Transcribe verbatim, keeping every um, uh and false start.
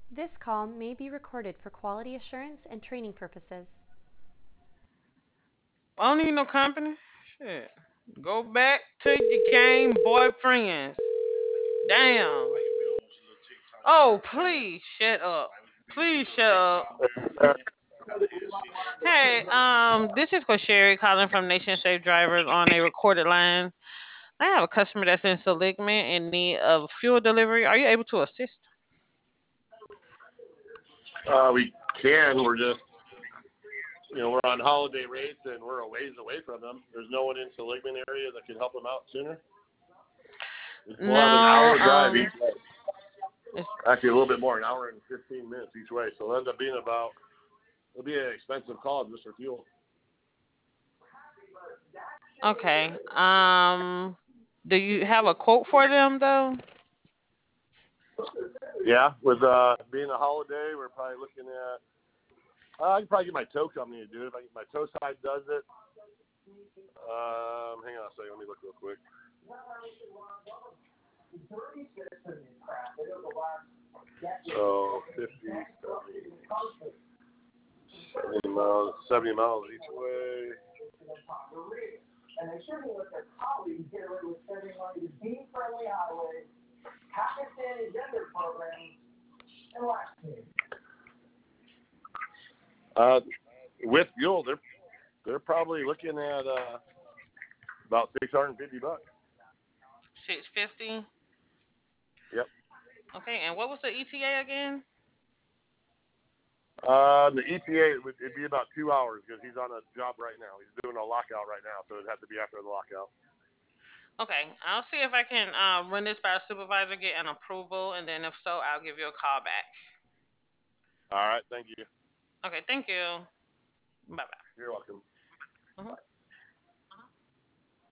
This call may be recorded for quality assurance and training purposes. I don't need no company. Shit. Go back to your game boyfriends. Damn. Oh, please shut up. Please shut up. Hey, um, this is Sherry calling from Nation Safe Drivers on a recorded line. I have a customer that's in Seligman in need of fuel delivery. Are you able to assist? Uh, we can. We're just, you know, we're on holiday rates and we're a ways away from them. There's no one in Seligman area that can help them out sooner. We'll have an No, hour drive um, each way. it's Actually, a little bit more, an hour and fifteen minutes each way. So it'll end up being about, it'll be an expensive call just for fuel. okay. Um, do you have a quote for them though? Yeah, with uh, being a holiday, we're probably looking at, uh, I can probably get my tow company to do it. If I get my tow side does it, um, hang on a second, let me look real quick. So fifty, seventy miles, seventy miles each way. Uh, with fuel, they're they're probably looking at uh, about six hundred and fifty bucks. Six fifty. Yep. Okay, and what was the E T A again? Uh, the E T A would it'd be about two hours because he's on a job right now. He's doing a lockout right now, so it'd have to be after the lockout. Okay, I'll see if I can uh, run this by a supervisor, get an approval, and then if so, I'll give you a call back. All right. Thank you. Okay, thank you. Bye bye. You're welcome.